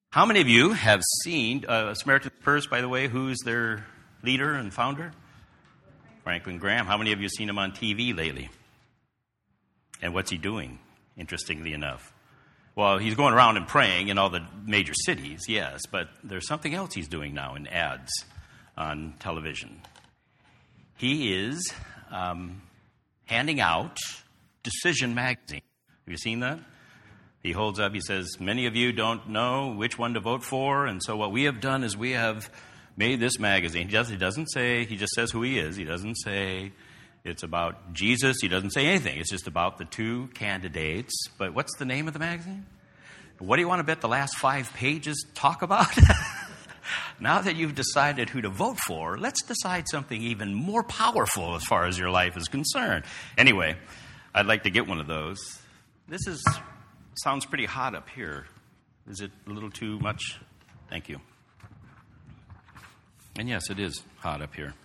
How many of you have seen Samaritan's Purse, by the way? Who's their leader and founder? Franklin Graham. How many of you have seen him on TV lately? And what's he doing, interestingly enough? Well, he's going around and praying in all the major cities, yes, but there's something else he's doing now in ads on television. He is handing out Decision Magazine. Have you seen that? He holds up, he says, many of you don't know which one to vote for, and so what we have done is we have made this magazine. He doesn't say, he just says who he is. He doesn't say it's about Jesus. He doesn't say anything. It's just about the two candidates. But what's the name of the magazine? What do you want to bet the last 5 pages talk about? Now that you've decided who to vote for, let's decide something even more powerful as far as your life is concerned. Anyway, I'd like to get one of those. This sounds pretty hot up here. Is it a little too much? Thank you. And yes, it is hot up here.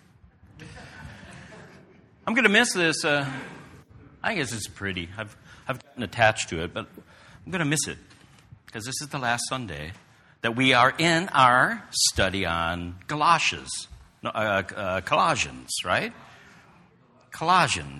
I'm going to miss this. I guess it's pretty. I've gotten attached to it, but I'm going to miss it because this is the last Sunday that we are in our study on Colossians, right? Colossians.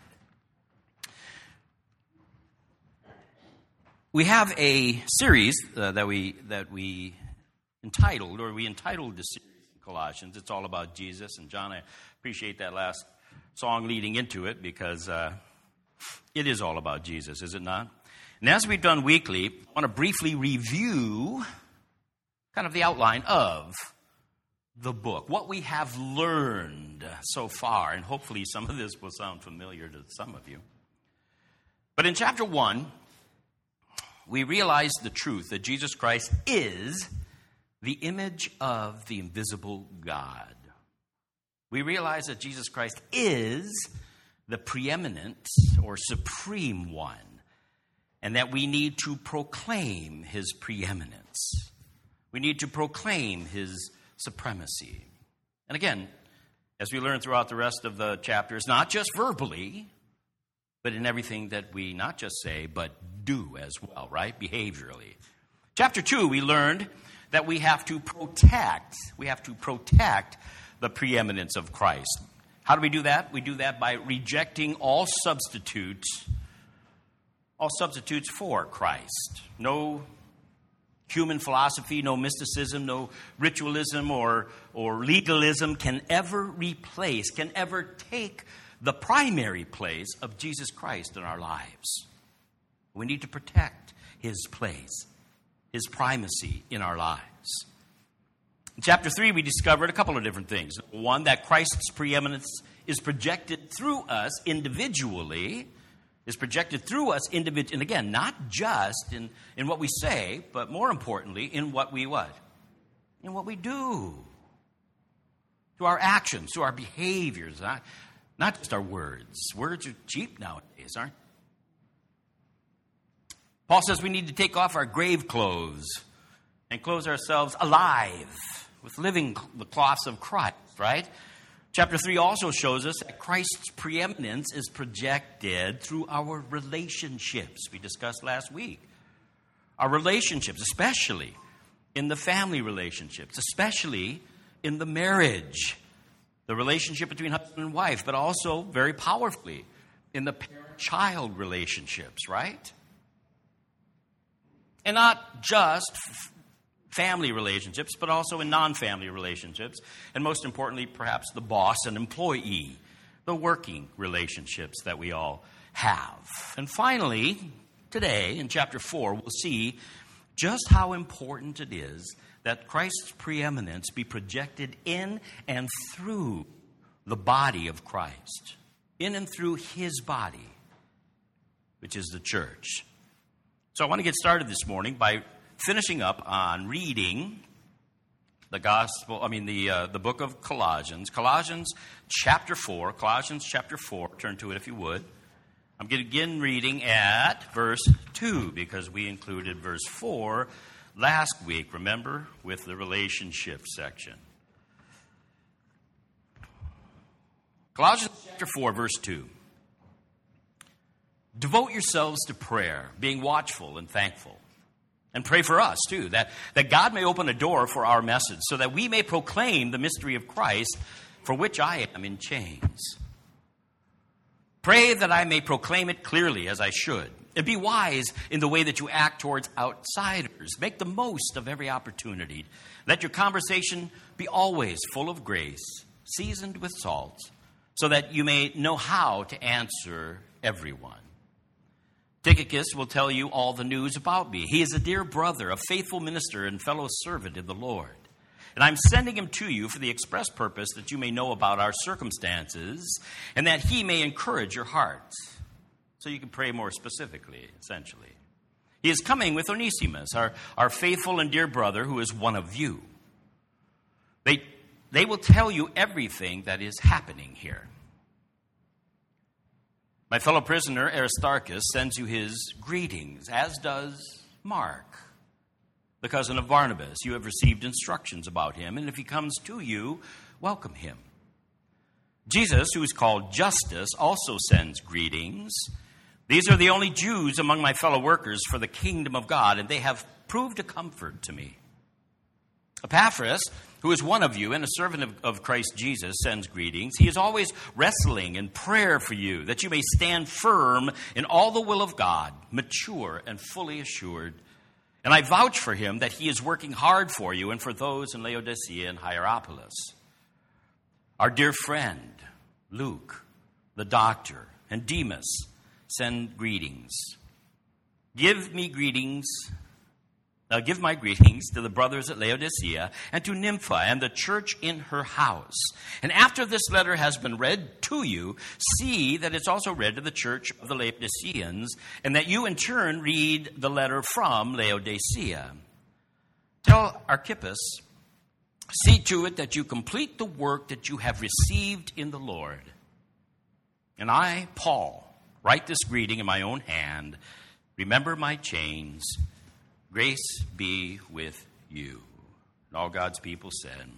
We have a series that we entitled the series Colossians. It's all about Jesus. And John, I appreciate that last song leading into it because it is all about Jesus, is it not? And as we've done weekly, I want to briefly review kind of the outline of the book, what we have learned so far, and hopefully some of this will sound familiar to some of you. But in chapter 1, we realize the truth that Jesus Christ is the image of the invisible God. We realize that Jesus Christ is the preeminent or supreme one, and that we need to proclaim his preeminence. We need to proclaim his supremacy. And again, as we learn throughout the rest of the chapters, not just verbally, but in everything that we not just say, but do as well, right? Behaviorally. Chapter 2, we learned that we have to protect the preeminence of Christ. How do we do that? We do that by rejecting all substitutes for Christ. No human philosophy, no mysticism, no ritualism or legalism can ever take the primary place of Jesus Christ in our lives. We need to protect his place, his primacy in our lives. In chapter 3, we discovered a couple of different things. One, that Christ's preeminence is projected through us individually, and again, not just in what we say, but more importantly, in what we what? In what we do. Through our actions, through our behaviors, not just our words. Words are cheap nowadays, aren't they? Paul says we need to take off our grave clothes and clothe ourselves alive with living the cloths of Christ, right? Chapter 3 also shows us that Christ's preeminence is projected through our relationships. We discussed last week. Our relationships, especially in the family relationships, especially in the marriage, the relationship between husband and wife, but also very powerfully in the parent-child relationships, right? And not just family relationships, but also in non-family relationships. And most importantly, perhaps the boss and employee, the working relationships that we all have. And finally, today in chapter 4, we'll see just how important it is that Christ's preeminence be projected in and through the body of Christ. In and through his body, which is the church. So I want to get started this morning by finishing up on reading the book of Colossians. Colossians chapter 4. Turn to it if you would. I'm going to begin reading at verse 2 because we included verse 4 last week, remember, with the relationship section. Colossians chapter 4, verse 2. Devote yourselves to prayer, being watchful and thankful. And pray for us, too, that God may open a door for our message so that we may proclaim the mystery of Christ, for which I am in chains. Pray that I may proclaim it clearly as I should. And be wise in the way that you act towards outsiders. Make the most of every opportunity. Let your conversation be always full of grace, seasoned with salt, so that you may know how to answer everyone. Tychicus will tell you all the news about me. He is a dear brother, a faithful minister, and fellow servant in the Lord. And I'm sending him to you for the express purpose that you may know about our circumstances and that he may encourage your hearts. So you can pray more specifically, essentially. He is coming with Onesimus, our faithful and dear brother, who is one of you. They will tell you everything that is happening here. My fellow prisoner, Aristarchus, sends you his greetings, as does Mark, the cousin of Barnabas. You have received instructions about him, and if he comes to you, welcome him. Jesus, who is called Justus, also sends greetings. These are the only Jews among my fellow workers for the kingdom of God, and they have proved a comfort to me. Epaphras, who is one of you and a servant of Christ Jesus, sends greetings. He is always wrestling in prayer for you, that you may stand firm in all the will of God, mature and fully assured. And I vouch for him that he is working hard for you and for those in Laodicea and Hierapolis. Our dear friend, Luke, the doctor, and Demas send greetings. Give my greetings to the brothers at Laodicea and to Nympha and the church in her house. And after this letter has been read to you, see that it's also read to the church of the Laodiceans, and that you in turn read the letter from Laodicea. Tell Archippus, see to it that you complete the work that you have received in the Lord. And I, Paul, write this greeting in my own hand. Remember my chains. Grace be with you. And all God's people said.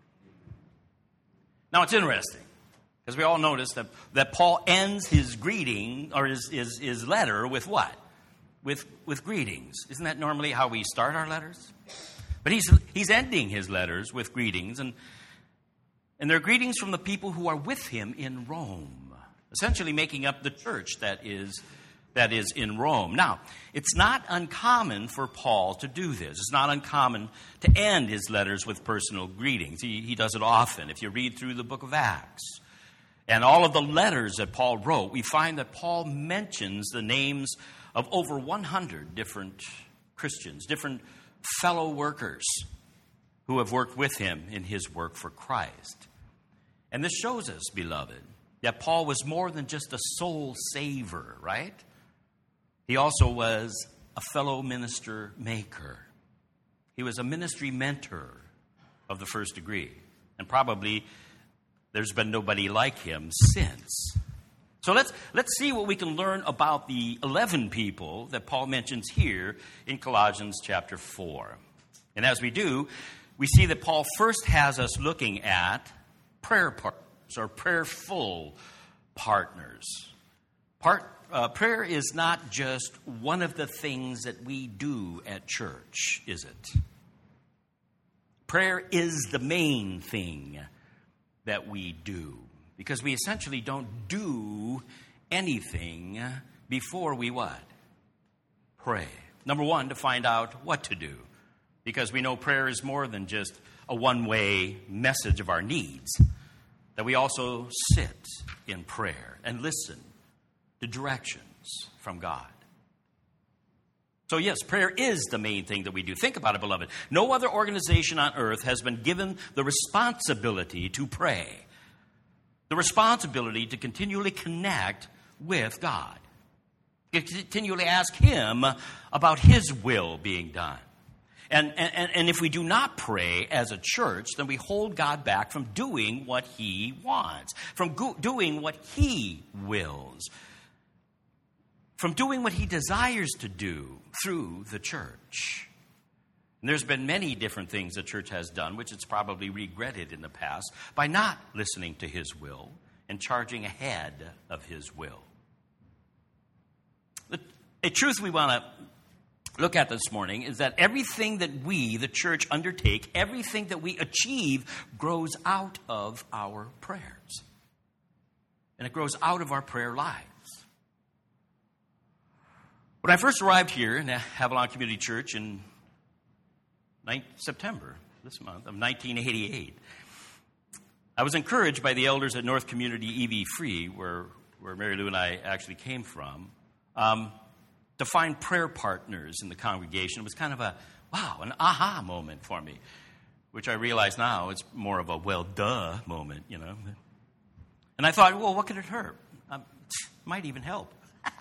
Now it's interesting, because we all notice that Paul ends his greeting, or his letter, with what? With greetings. Isn't that normally how we start our letters? But he's ending his letters with greetings, and they're greetings from the people who are with him in Rome, essentially making up the church that is in Rome. Now, it's not uncommon for Paul to do this. It's not uncommon to end his letters with personal greetings. He does it often. If you read through the book of Acts and all of the letters that Paul wrote, we find that Paul mentions the names of over 100 different Christians, different fellow workers who have worked with him in his work for Christ. And this shows us, beloved, that Paul was more than just a soul saver, right? He also was a fellow minister maker. He was a ministry mentor of the first degree. And probably there's been nobody like him since. So let's see what we can learn about the 11 people that Paul mentions here in Colossians chapter 4. And as we do, we see that Paul first has us looking at prayer partners, or prayerful partners. Prayer is not just one of the things that we do at church, is it? Prayer is the main thing that we do, because we essentially don't do anything before we what? Pray. Number one, to find out what to do, because we know prayer is more than just a one-way message of our needs, that we also sit in prayer and listen to directions from God. So yes, prayer is the main thing that we do. Think about it, beloved. No other organization on earth has been given the responsibility to pray, the responsibility to continually connect with God, to continually ask Him about His will being done. And if we do not pray as a church, then we hold God back from doing what He wants, from doing what He wills, from doing what He desires to do through the church. And there's been many different things the church has done, which it's probably regretted in the past, by not listening to His will and charging ahead of His will. A truth we want to look at this morning is that everything that we, the church, undertake, everything that we achieve grows out of our prayers. And it grows out of our prayer lives. When I first arrived here in Avalon Community Church in September, this month, of 1988, I was encouraged by the elders at North Community EV Free, where Mary Lou and I actually came from, to find prayer partners in the congregation. It was kind of an aha moment for me, which I realize now it's more of a well, duh moment, you know. And I thought, well, what could it hurt? It might even help.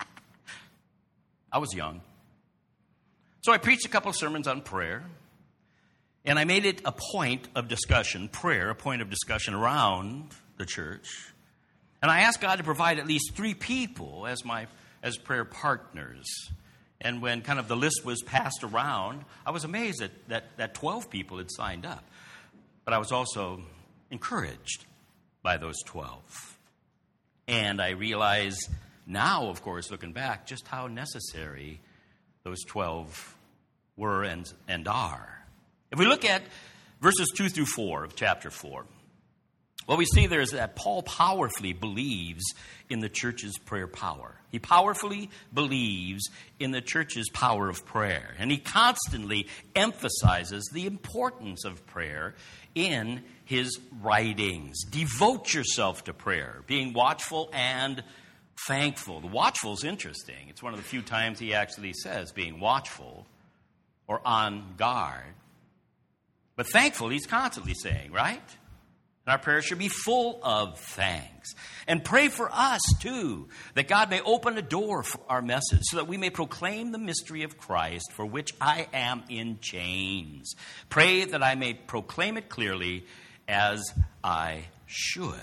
I was young. So I preached a couple of sermons on prayer, and I made it a point of discussion, prayer, a point of discussion around the church. And I asked God to provide at least 3 people as prayer partners. And when kind of the list was passed around, I was amazed that 12 people had signed up. But I was also encouraged by those 12. And I realize now, of course, looking back, just how necessary those 12 were and are. If we look at verses 2 through 4 of chapter 4, what we see there is that Paul powerfully believes in the church's prayer power. He powerfully believes in the church's power of prayer. And he constantly emphasizes the importance of prayer in his writings. Devote yourself to prayer, being watchful and thankful. The watchful is interesting. It's one of the few times he actually says being watchful or on guard. But thankful, he's constantly saying, right? And our prayers should be full of thanks. And pray for us, too, that God may open a door for our message so that we may proclaim the mystery of Christ, for which I am in chains. Pray that I may proclaim it clearly as I should.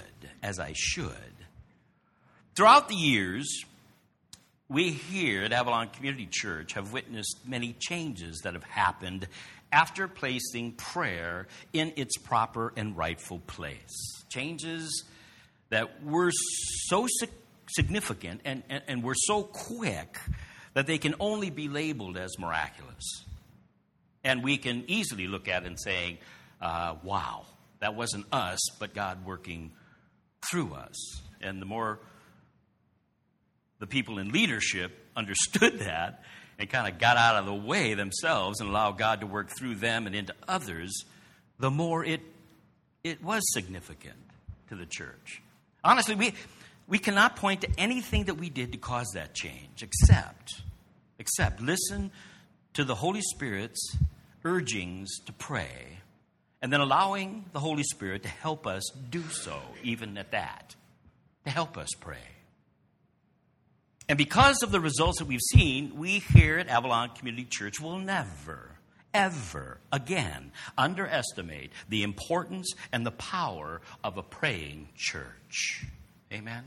Throughout the years, we here at Avalon Community Church have witnessed many changes that have happened after placing prayer in its proper and rightful place. Changes that were so significant and were so quick that they can only be labeled as miraculous. And we can easily look at it and say, wow, that wasn't us, but God working through us. And the more the people in leadership understood that and kind of got out of the way themselves and allowed God to work through them and into others, the more it was significant to the church. Honestly, we cannot point to anything that we did to cause that change, except listen to the Holy Spirit's urgings to pray, and then allowing the Holy Spirit to help us do so, even at that, to help us pray. And because of the results that we've seen, we here at Avalon Community Church will never, ever again underestimate the importance and the power of a praying church. Amen?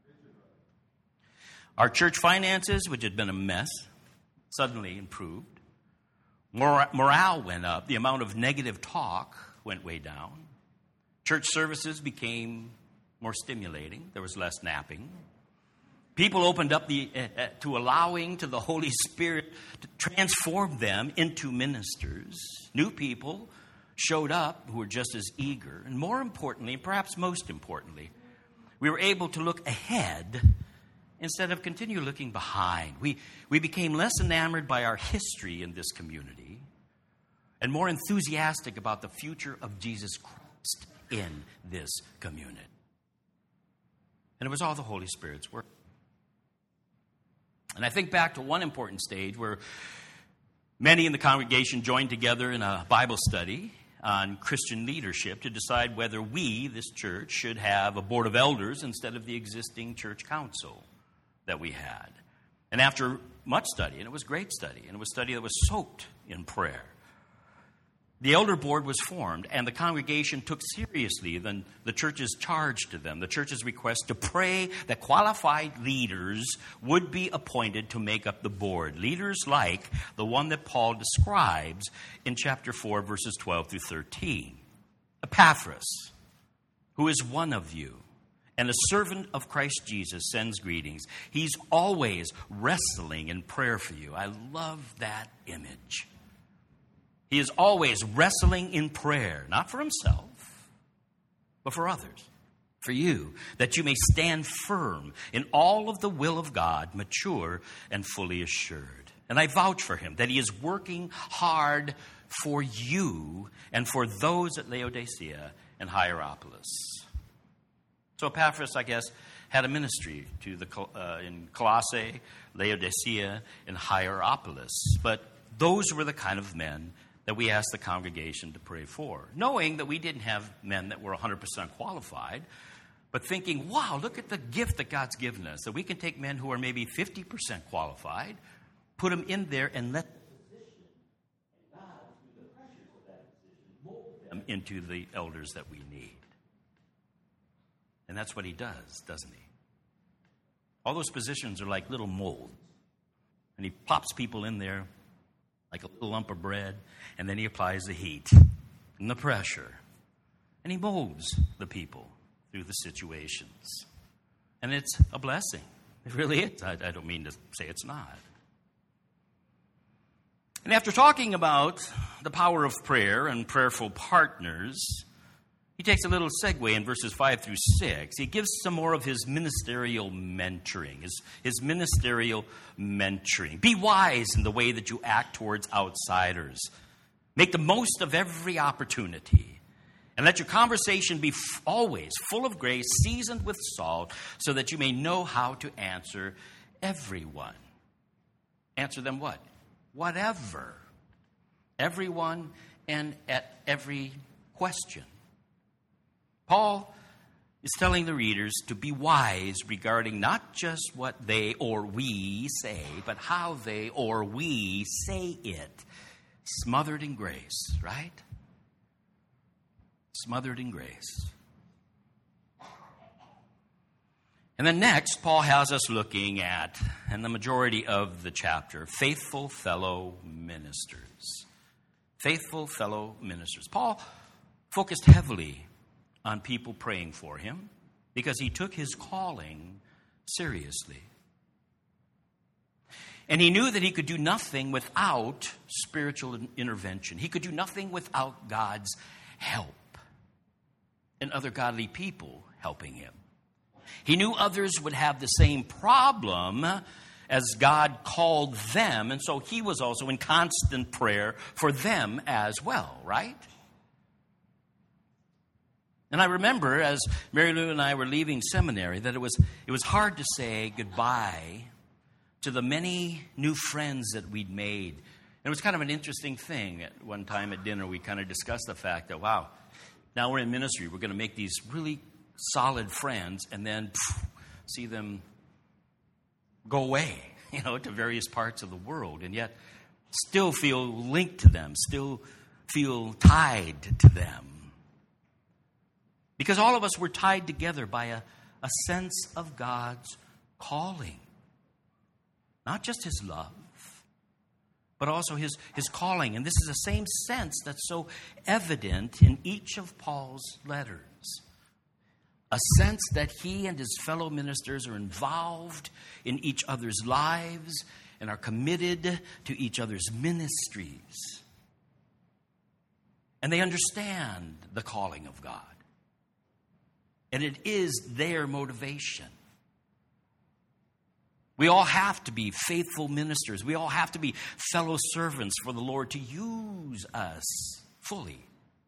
Our church finances, which had been a mess, suddenly improved. Morale went up. The amount of negative talk went way down. Church services became more stimulating. There was less napping. People opened up to allowing to the Holy Spirit to transform them into ministers. New people showed up who were just as eager. And more importantly, perhaps most importantly, we were able to look ahead instead of continue looking behind. We became less enamored by our history in this community and more enthusiastic about the future of Jesus Christ in this community. And it was all the Holy Spirit's work. And I think back to one important stage where many in the congregation joined together in a Bible study on Christian leadership to decide whether we, this church, should have a board of elders instead of the existing church council that we had. And after much study, and it was great study, and it was study that was soaked in prayer, the elder board was formed, and the congregation took seriously the church's charge to them, the church's request to pray that qualified leaders would be appointed to make up the board. Leaders like the one that Paul describes in chapter 4, verses 12 through 13. Epaphras, who is one of you, and a servant of Christ Jesus sends greetings. He's always wrestling in prayer for you. I love that image. He is always wrestling in prayer, not for himself, but for others, for you, that you may stand firm in all of the will of God, mature and fully assured. And I vouch for him that he is working hard for you and for those at Laodicea and Hierapolis. So Epaphras, I guess, had a ministry to in Colossae, Laodicea, and Hierapolis. But those were the kind of men that we asked the congregation to pray for, knowing that we didn't have men that were 100% qualified, but thinking, wow, look at the gift that God's given us, that we can take men who are maybe 50% qualified, put them in there, and let the position, and God, through the pressures of that position, mold them into the elders that we need. And that's what he does, doesn't he? All those positions are like little molds. And he plops people in there like a little lump of bread, and then he applies the heat and the pressure. And he molds the people through the situations. And it's a blessing. It really is. I don't mean to say it's not. And after talking about the power of prayer and prayerful partners, he takes a little segue in verses 5 through 6. He gives some more of his ministerial mentoring, his ministerial mentoring. Be wise in the way that you act towards outsiders. Make the most of every opportunity. And let your conversation be always full of grace, seasoned with salt, so that you may know how to answer everyone. Answer them what? Whatever. Everyone and at every question. Paul is telling the readers to be wise regarding not just what they or we say, but how they or we say it. Smothered in grace, right? Smothered in grace. And then next, Paul has us looking at, and the majority of the chapter, faithful fellow ministers. Faithful fellow ministers. Paul focused heavily on people praying for him because he took his calling seriously. And he knew that he could do nothing without spiritual intervention. He could do nothing without God's help and other godly people helping him. He knew others would have the same problem as God called them, and so he was also in constant prayer for them as well, right? And I remember as Mary Lou and I were leaving seminary that it was hard to say goodbye to the many new friends that we'd made. And it was kind of an interesting thing. At one time at dinner, we kind of discussed the fact that, wow, now we're in ministry. We're going to make these really solid friends and then see them go away, to various parts of the world, and yet still feel linked to them, still feel tied to them. Because all of us were tied together by a sense of God's calling. Not just his love, but also his calling. And this is the same sense that's so evident in each of Paul's letters. A sense that he and his fellow ministers are involved in each other's lives and are committed to each other's ministries. And they understand the calling of God. And it is their motivation. We all have to be faithful ministers. We all have to be fellow servants for the Lord to use us fully.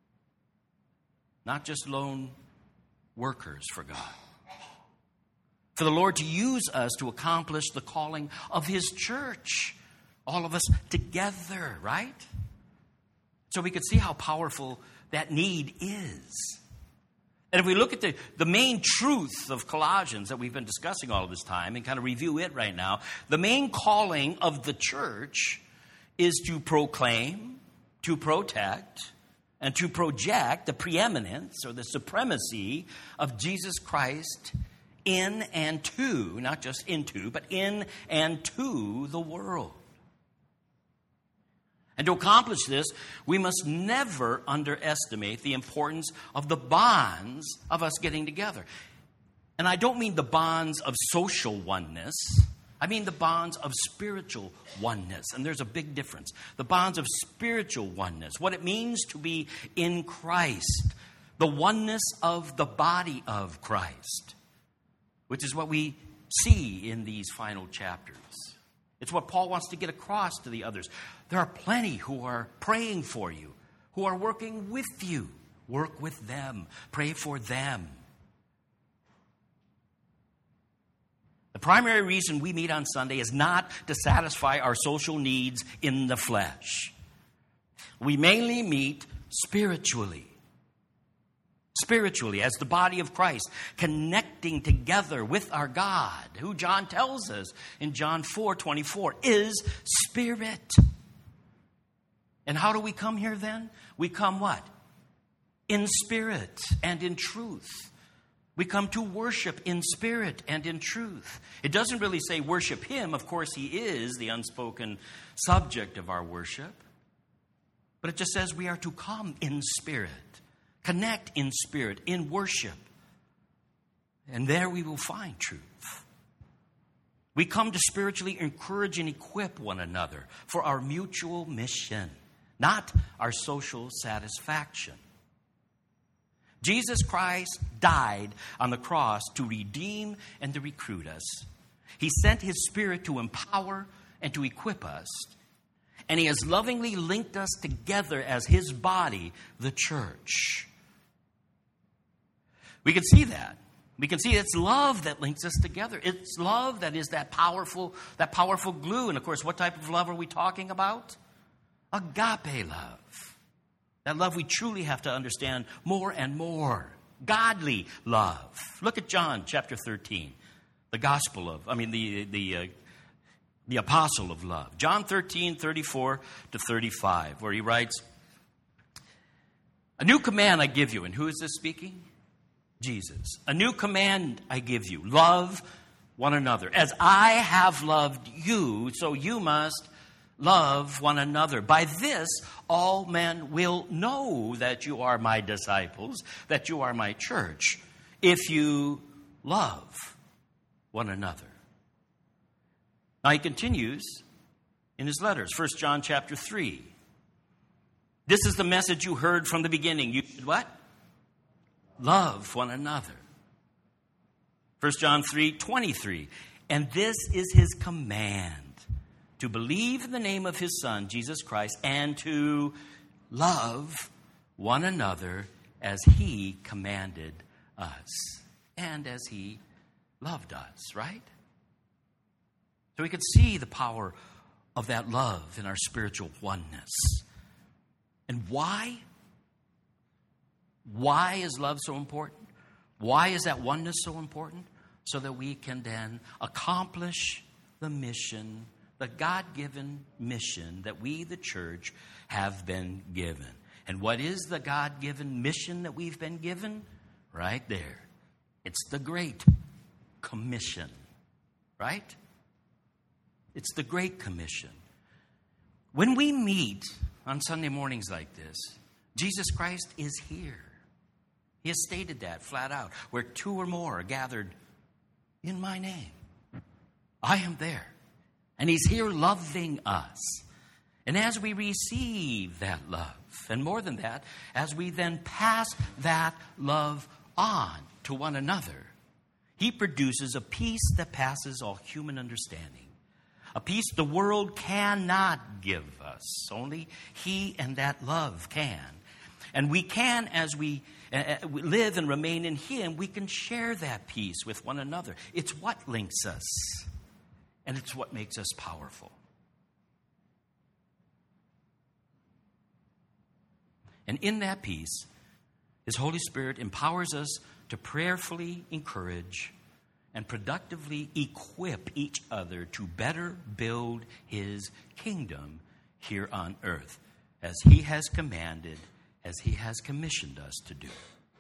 Not just lone workers for God. For the Lord to use us to accomplish the calling of his church. All of us together, right? So we could see how powerful that need is. And if we look at the main truth of Colossians that we've been discussing all of this time and kind of review it right now, the main calling of the church is to proclaim, to protect, and to project the preeminence or the supremacy of Jesus Christ in and to, not just into, but in and to the world. And to accomplish this, we must never underestimate the importance of the bonds of us getting together. And I don't mean the bonds of social oneness. I mean the bonds of spiritual oneness. And there's a big difference. The bonds of spiritual oneness, what it means to be in Christ, the oneness of the body of Christ, which is what we see in these final chapters. It's what Paul wants to get across to the others. There are plenty who are praying for you, who are working with you. Work with them. Pray for them. The primary reason we meet on Sunday is not to satisfy our social needs in the flesh. We mainly meet spiritually. Spiritually, as the body of Christ, connecting together with our God, who John tells us in John 4:24 is spirit. And how do we come here then? We come what? In spirit and in truth. We come to worship in spirit and in truth. It doesn't really say worship Him. Of course, He is the unspoken subject of our worship. But it just says we are to come in spirit, connect in spirit, in worship. And there we will find truth. We come to spiritually encourage and equip one another for our mutual mission, not our social satisfaction. Jesus Christ died on the cross to redeem and to recruit us. He sent His Spirit to empower and to equip us. And He has lovingly linked us together as His body, the church. We can see that. We can see it's love that links us together. It's love that is that powerful glue. And of course, what type of love are we talking about? Agape love. That love we truly have to understand more and more. Godly love. Look at John chapter 13. The apostle of love. John 13, 34 to 35, where he writes, "A new command I give you." And who is this speaking? Jesus. "A new command I give you. Love one another. As I have loved you, so you must love one another. By this, all men will know that you are my disciples, that you are my church, if you love one another." Now he continues in his letters. 1 John chapter 3. "This is the message you heard from the beginning. You should what? Love one another." 1 John 3:23. "And this is His command, to believe in the name of His Son, Jesus Christ, and to love one another as He commanded us." And as He loved us, right? So we could see the power of that love in our spiritual oneness. And why? Why is love so important? Why is that oneness so important? So that we can then accomplish the mission, the God-given mission that we, the church, have been given. And what is the God-given mission that we've been given? Right there. It's the Great Commission. Right? It's the Great Commission. When we meet on Sunday mornings like this, Jesus Christ is here. He has stated that flat out. Where two or more are gathered in my name, I am there. And He's here loving us. And as we receive that love, and more than that, as we then pass that love on to one another, He produces a peace that passes all human understanding. A peace the world cannot give us. Only He and that love can. And we can, as we live and remain in Him, we can share that peace with one another. It's what links us. And it's what makes us powerful. And in that peace, His Holy Spirit empowers us to prayerfully encourage and productively equip each other to better build His kingdom here on earth, as He has commanded, as He has commissioned us to do.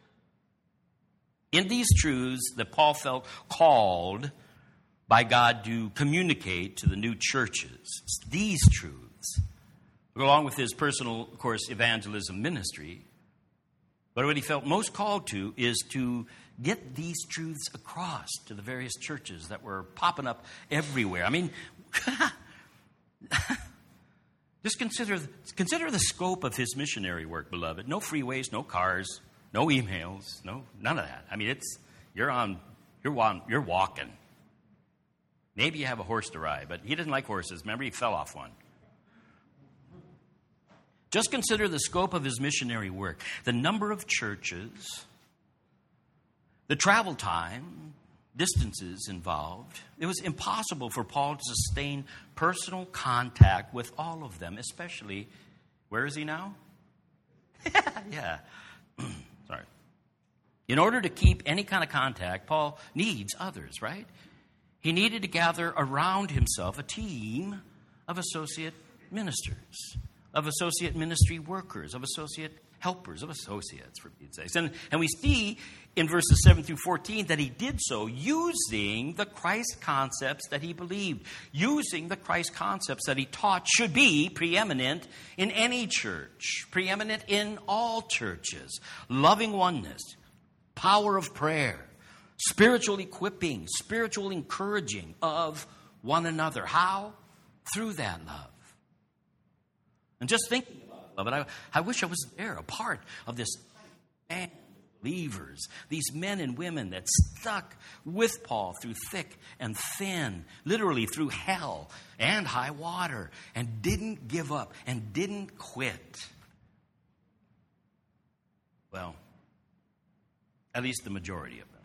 In these truths that Paul felt called by God to communicate to the new churches, these truths, along with his personal, of course, evangelism ministry, But what he felt most called to is to get these truths across to the various churches that were popping up everywhere. I mean, just consider the scope of his missionary work, beloved. No freeways, no cars, no emails, none of that. I mean, you're walking. Maybe you have a horse to ride, but he didn't like horses. Remember, he fell off one. Just consider the scope of his missionary work, the number of churches, the travel time, distances involved. It was impossible for Paul to sustain personal contact with all of them, especially, where is he now? Yeah. Sorry. In order to keep any kind of contact, Paul needs others, right? He needed to gather around himself a team of associate ministers, of associate ministry workers, of associate helpers, of associates, for Pete's sake. And we see in verses 7 through 14 that he did so using the Christ concepts that he believed, using the Christ concepts that he taught should be preeminent in any church, preeminent in all churches. Loving oneness, power of prayer, spiritual equipping, spiritual encouraging of one another. How? Through that love. And just thinking about it, I wish I was there, a part of this band of believers, these men and women that stuck with Paul through thick and thin, literally through hell and high water, and didn't give up and didn't quit. Well, at least the majority of them.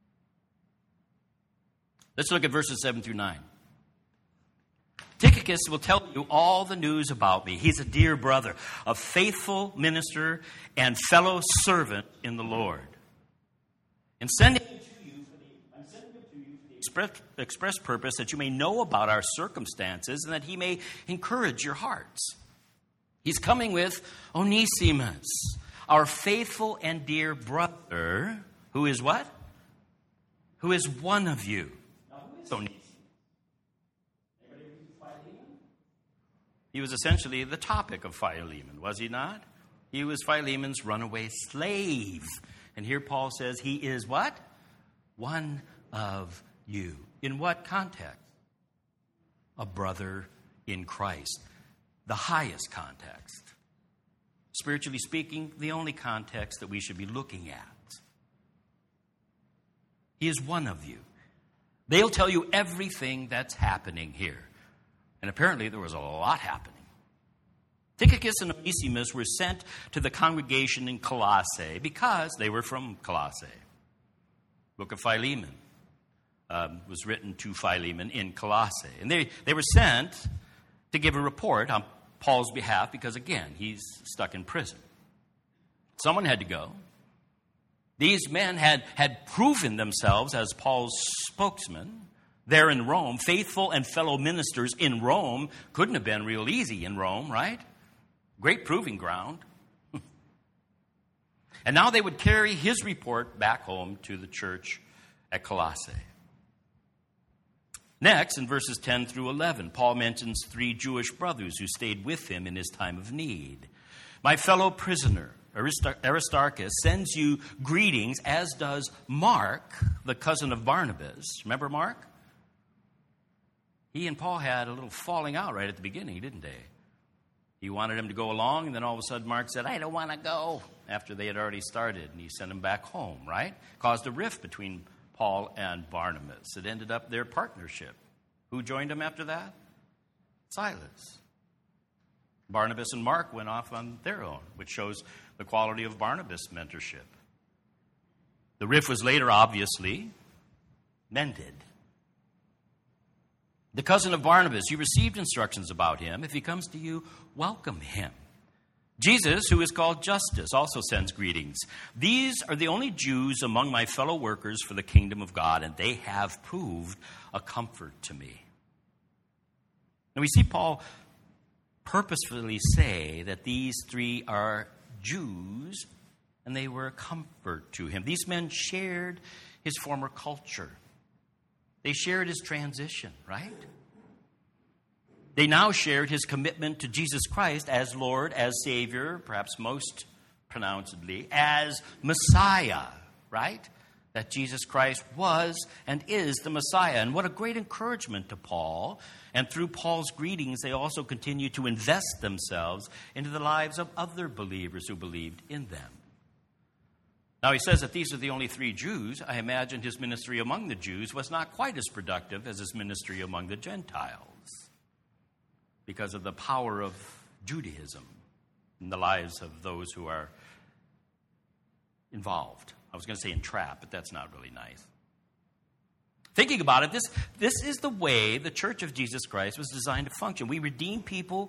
Let's look at verses 7 through 9. Tychicus will tell you all the news about me. He's a dear brother, a faithful minister and fellow servant in the Lord. And sending him to you for the express purpose that you may know about our circumstances and that he may encourage your hearts. He's coming with Onesimus, our faithful and dear brother, who is what? Who is one of you. Now, who is Onesimus? He was essentially the topic of Philemon, was he not? He was Philemon's runaway slave. And here Paul says he is what? One of you. In what context? A brother in Christ. The highest context. Spiritually speaking, the only context that we should be looking at. He is one of you. They'll tell you everything that's happening here. And apparently there was a lot happening. Tychicus and Onesimus were sent to the congregation in Colossae because they were from Colossae. Book of Philemon was written to Philemon in Colossae. And they were sent to give a report on Paul's behalf because, again, he's stuck in prison. Someone had to go. These men had proven themselves as Paul's spokesman. There in Rome, faithful and fellow ministers in Rome. Couldn't have been real easy in Rome, right? Great proving ground. And now they would carry his report back home to the church at Colossae. Next, in verses 10 through 11, Paul mentions 3 Jewish brothers who stayed with him in his time of need. My fellow prisoner, Aristarchus, sends you greetings, as does Mark, the cousin of Barnabas. Remember Mark? He and Paul had a little falling out right at the beginning, didn't they? He wanted him to go along, and then all of a sudden Mark said, I don't want to go, after they had already started, and he sent him back home, right? Caused a rift between Paul and Barnabas. It ended up their partnership. Who joined him after that? Silas. Barnabas and Mark went off on their own, which shows the quality of Barnabas' mentorship. The rift was later obviously mended. The cousin of Barnabas, you received instructions about him. If he comes to you, welcome him. Jesus, who is called Justus, also sends greetings. These are the only Jews among my fellow workers for the kingdom of God, and they have proved a comfort to me. And we see Paul purposefully say that these 3 are Jews, and they were a comfort to him. These men shared his former culture. They shared his transition, right? They now shared his commitment to Jesus Christ as Lord, as Savior, perhaps most pronouncedly, as Messiah, right? That Jesus Christ was and is the Messiah. And what a great encouragement to Paul. And through Paul's greetings, they also continue to invest themselves into the lives of other believers who believed in them. Now, he says that these are the only 3 Jews. I imagine his ministry among the Jews was not quite as productive as his ministry among the Gentiles because of the power of Judaism in the lives of those who are involved. I was going to say entrapped, but that's not really nice. Thinking about it, this is the way the Church of Jesus Christ was designed to function. We redeemed people,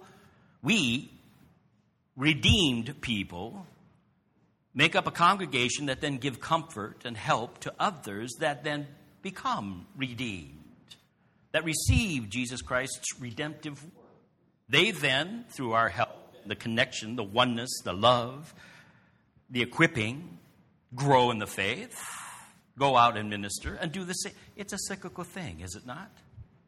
make up a congregation that then give comfort and help to others that then become redeemed, that receive Jesus Christ's redemptive work. They then, through our help, the connection, the oneness, the love, the equipping, grow in the faith, go out and minister, and do the same. It's a cyclical thing, is it not?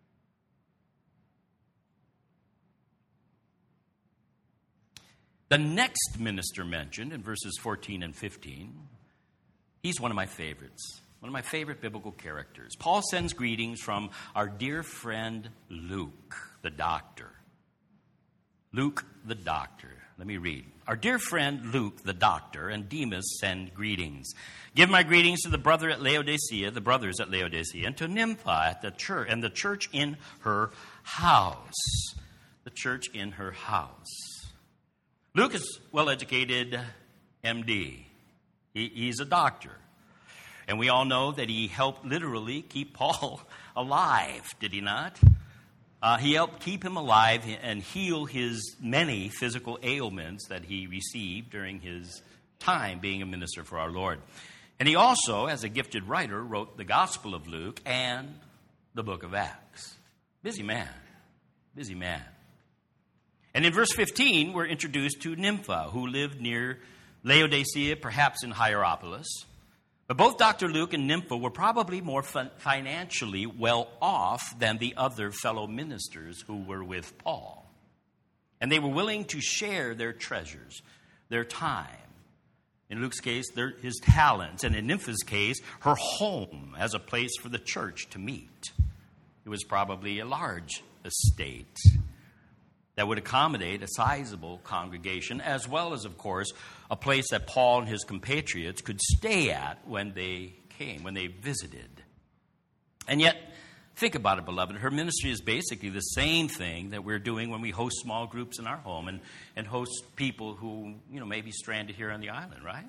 The next minister mentioned in verses 14 and 15, he's one of my favorites, one of my favorite biblical characters. Paul sends greetings from our dear friend Luke, the doctor. Luke, the doctor. Let me read. Our dear friend Luke, the doctor, and Demas send greetings. Give my greetings to the brother at Laodicea, the brothers at Laodicea, and to Nympha at the church, and the church in her house. The church in her house. Luke is well-educated MD. He's a doctor. And we all know that he helped literally keep Paul alive, did he not? He helped keep him alive and heal his many physical ailments that he received during his time being a minister for our Lord. And he also, as a gifted writer, wrote the Gospel of Luke and the book of Acts. Busy man. Busy man. And in verse 15, we're introduced to Nympha, who lived near Laodicea, perhaps in Hierapolis. But both Dr. Luke and Nympha were probably more financially well off than the other fellow ministers who were with Paul. And they were willing to share their treasures, their time. In Luke's case, his talents. And in Nympha's case, her home as a place for the church to meet. It was probably a large estate that would accommodate a sizable congregation, as well as, of course, a place that Paul and his compatriots could stay at when they came, when they visited. And yet, think about it, beloved. Her ministry is basically the same thing that we're doing when we host small groups in our home and host people who, may be stranded here on the island, right?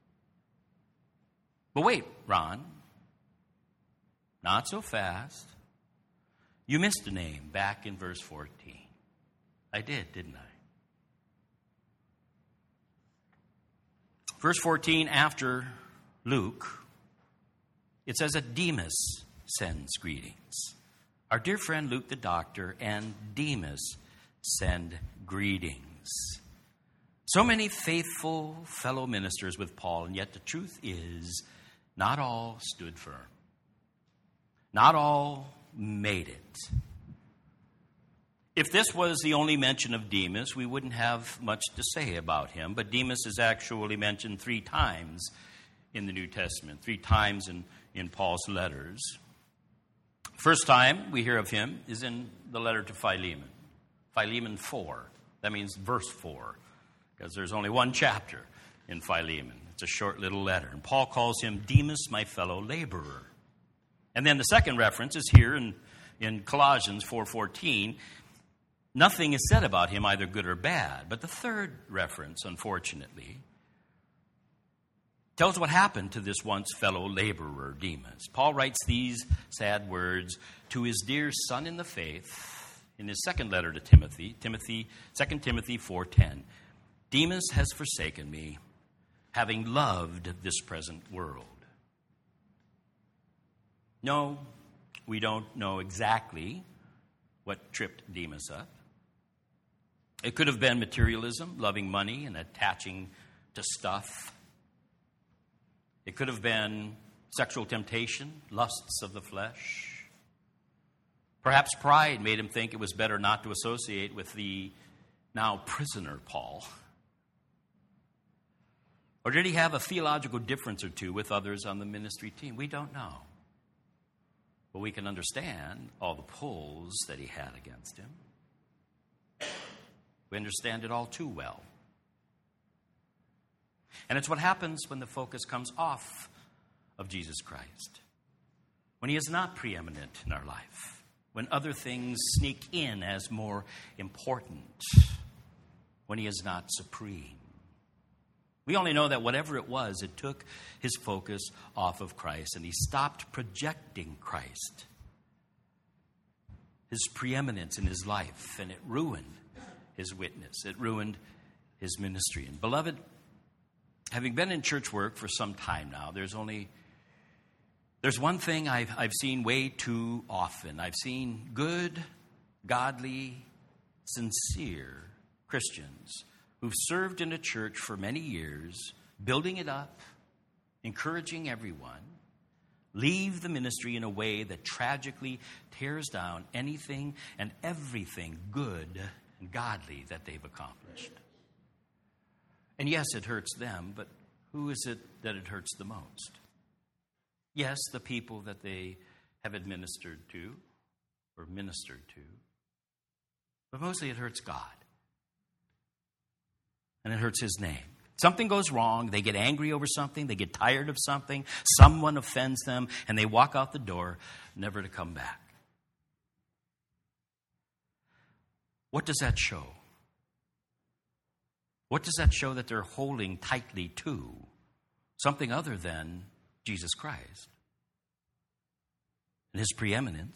But wait, Ron. Not so fast. You missed a name back in verse 14. I did, didn't I? Verse 14, after Luke, it says that Demas sends greetings. Our dear friend Luke the doctor and Demas send greetings. So many faithful fellow ministers with Paul, and yet the truth is, not all stood firm. Not all made it. If this was the only mention of Demas, we wouldn't have much to say about him. But Demas is actually mentioned 3 times in the New Testament, 3 times in Paul's letters. First time we hear of him is in the letter to Philemon. Philemon 4. That means verse 4, because there's only 1 chapter in Philemon. It's a short little letter. And Paul calls him Demas, my fellow laborer. And then the second reference is here in Colossians 4:14. Nothing is said about him, either good or bad. But the third reference, unfortunately, tells what happened to this once fellow laborer, Demas. Paul writes these sad words to his dear son in the faith in his second letter to Timothy, 2 Timothy 4:10. Demas has forsaken me, having loved this present world. No, we don't know exactly what tripped Demas up. It could have been materialism, loving money and attaching to stuff. It could have been sexual temptation, lusts of the flesh. Perhaps pride made him think it was better not to associate with the now prisoner Paul. Or did he have a theological difference or two with others on the ministry team? We don't know. But we can understand all the pulls that he had against him. We understand it all too well. And it's what happens when the focus comes off of Jesus Christ. When he is not preeminent in our life. When other things sneak in as more important. When he is not supreme. We only know that whatever it was, it took his focus off of Christ, and he stopped projecting Christ, his preeminence in his life, and it ruined his witness. It ruined his ministry. And beloved, having been in church work for some time now, there's one thing I've seen way too often. I've seen good, godly, sincere Christians who've served in a church for many years, building it up, encouraging everyone, leave the ministry in a way that tragically tears down anything and everything good and godly that they've accomplished. And yes, it hurts them, but who is it that it hurts the most? Yes, the people that they have administered to or ministered to, but mostly it hurts God. And it hurts his name. Something goes wrong, they get angry over something, they get tired of something, someone offends them, and they walk out the door, never to come back. What does that show? What does that show that they're holding tightly to? Something other than Jesus Christ and his preeminence.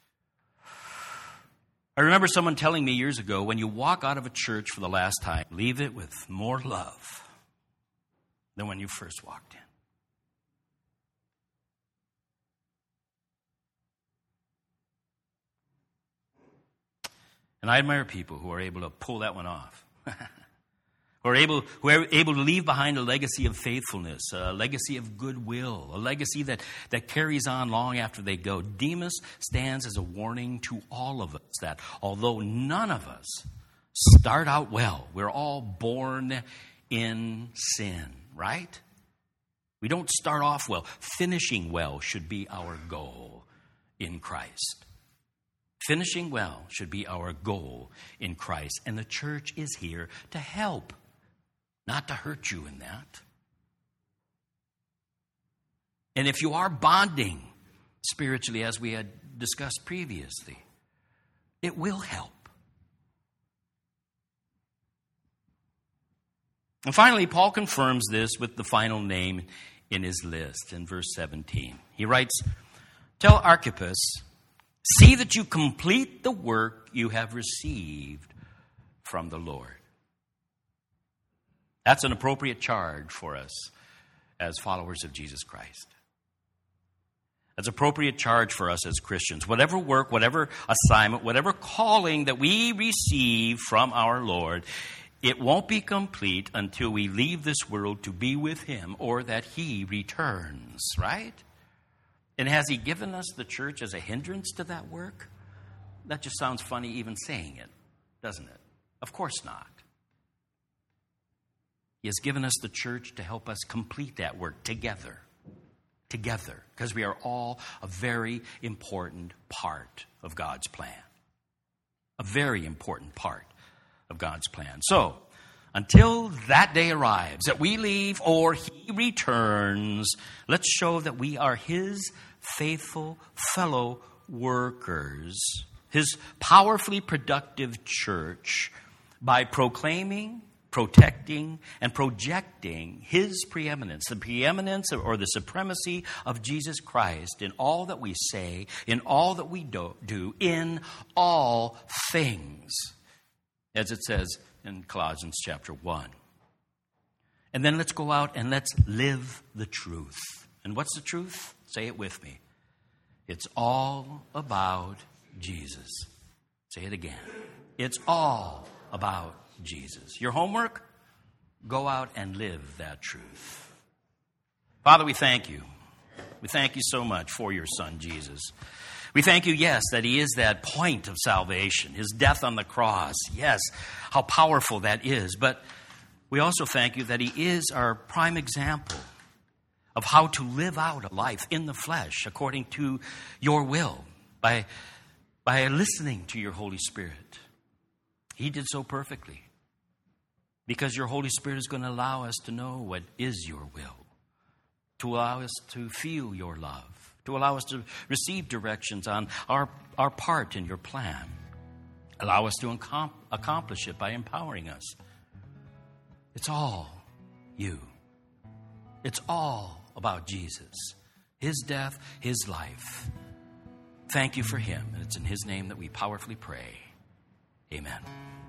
I remember someone telling me years ago, when you walk out of a church for the last time, leave it with more love than when you first walked in. And I admire people who are able to pull that one off. Who are able to leave behind a legacy of faithfulness, a legacy of goodwill, a legacy that carries on long after they go. Demas stands as a warning to all of us that although none of us start out well, we're all born in sin, right? We don't start off well. Finishing well should be our goal in Christ. Finishing well should be our goal in Christ. And the church is here to help. Not to hurt you in that. And if you are bonding spiritually, as we had discussed previously, it will help. And finally, Paul confirms this with the final name in his list in verse 17. He writes, "Tell Archippus, see that you complete the work you have received from the Lord." That's an appropriate charge for us as followers of Jesus Christ. That's an appropriate charge for us as Christians. Whatever work, whatever assignment, whatever calling that we receive from our Lord, it won't be complete until we leave this world to be with him or that he returns, right? And has he given us the church as a hindrance to that work? That just sounds funny even saying it, doesn't it? Of course not. He has given us the church to help us complete that work together, because we are all a very important part of God's plan. A very important part of God's plan. So, until that day arrives, that we leave or he returns, let's show that we are his faithful fellow workers, his powerfully productive church, by proclaiming, protecting, and projecting his preeminence, the preeminence or the supremacy of Jesus Christ in all that we say, in all that we do, in all things, as it says in Colossians chapter 1. And then let's go out and let's live the truth. And what's the truth? Say it with me. It's all about Jesus. Say it again. It's all about Jesus. Your homework? Go out and live that truth. Father, we thank you. We thank you so much for your Son, Jesus. We thank you, yes, that he is that point of salvation, his death on the cross. Yes, how powerful that is. But We also thank you that he is our prime example of how to live out a life in the flesh according to your will by listening to your Holy Spirit. He did so perfectly because your Holy Spirit is going to allow us to know what is your will, to allow us to feel your love, to allow us to receive directions on our part in your plan. Allow us to accomplish it by empowering us. It's all you. It's all about Jesus, his death, his life. Thank you for him. And it's in his name that we powerfully pray. Amen.